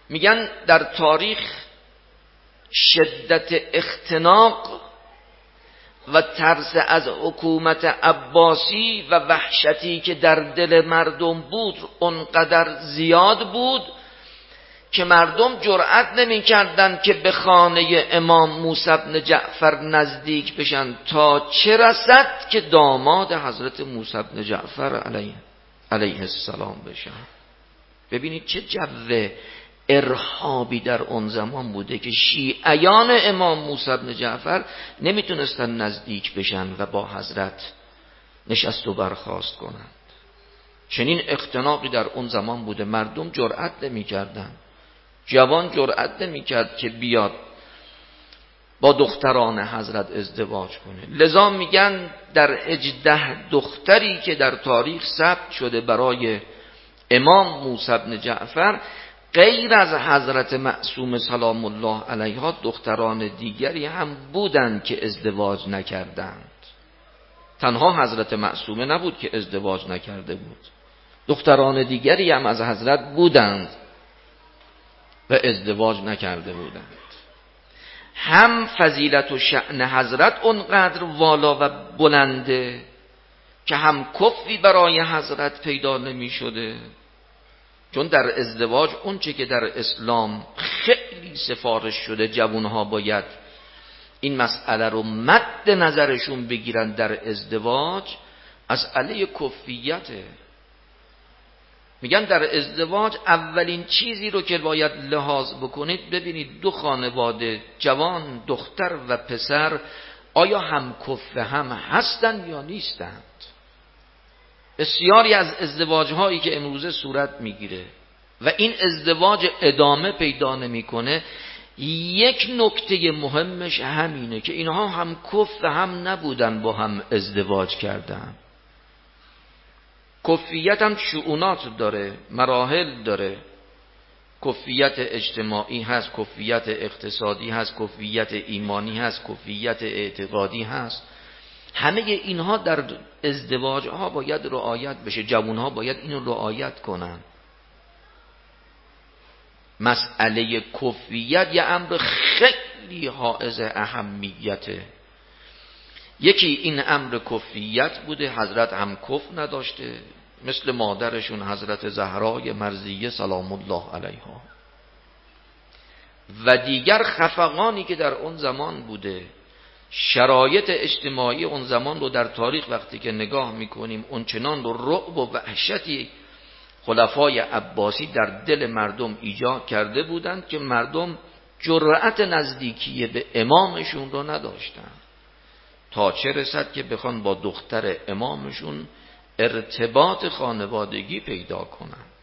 میگن در تاریخ شدت اختناق و ترس از حکومت عباسی و وحشتی که در دل مردم بود اونقدر زیاد بود که مردم جرأت نمی کردن که به خانه امام موسی بن جعفر نزدیک بشن تا چه رسد که داماد حضرت موسی بن جعفر علیه السلام بشن. ببینید چه جو ارهابی در اون زمان بوده که شیعیان امام موسی بن جعفر نمیتونستن نزدیک بشن و با حضرت نشست و برخاست کنند. چنین اختناقی در اون زمان بوده، مردم جرأت نمیکردن. جوان جرأت نمیکرد که بیاد با دختران حضرت ازدواج کنه. لذا میگن در 18 دختری که در تاریخ ثبت شده برای امام موسی بن جعفر، غیر از حضرت معصومه سلام الله علیها دختران دیگری هم بودند که ازدواج نکردند. تنها حضرت معصومه نبود که ازدواج نکرده بود، دختران دیگری هم از حضرت بودند و ازدواج نکرده بودند. هم فضیلت و شأن حضرت اونقدر والا و بلنده که هم کفی برای حضرت پیدا نمی شده، چون در ازدواج اون چه که در اسلام خیلی سفارش شده جوانها باید این مسئله رو مد نظرشون بگیرن در ازدواج، مسئله کفیته. میگن در ازدواج اولین چیزی رو که باید لحاظ بکنید، ببینید دو خانواده جوان دختر و پسر آیا هم کف هم هستن یا نیستند. بسیاری از ازدواج هایی که امروزه صورت میگیره و این ازدواج ادامه پیدا نمیکنه، یک نکته مهمش همینه که اینها هم کف هم نبودن با هم ازدواج کردن. کفیت هم شؤونات داره، مراحل داره. کفیت اجتماعی هست، کفیت اقتصادی هست، کفیت ایمانی هست، کفیت اعتقادی هست. همه اینها در ازدواج ها باید رعایت بشه. جوان ها باید اینو رعایت کنن. مسئله کفیت یه امر خیلی حائز اهمیته. یکی این امر کفیت بوده، حضرت هم کف نداشته، مثل مادرشون حضرت زهرای مرضیه سلام الله علیها. و دیگر خفقانی که در اون زمان بوده، شرایط اجتماعی اون زمان رو در تاریخ وقتی که نگاه میکنیم، اون چنان رو رعب و وحشتی خلفای عباسی در دل مردم ایجاد کرده بودند که مردم جرأت نزدیکی به امامشون رو نداشتند، تا چه رسد که بخوان با دختر امامشون ارتباط خانوادگی پیدا کنند.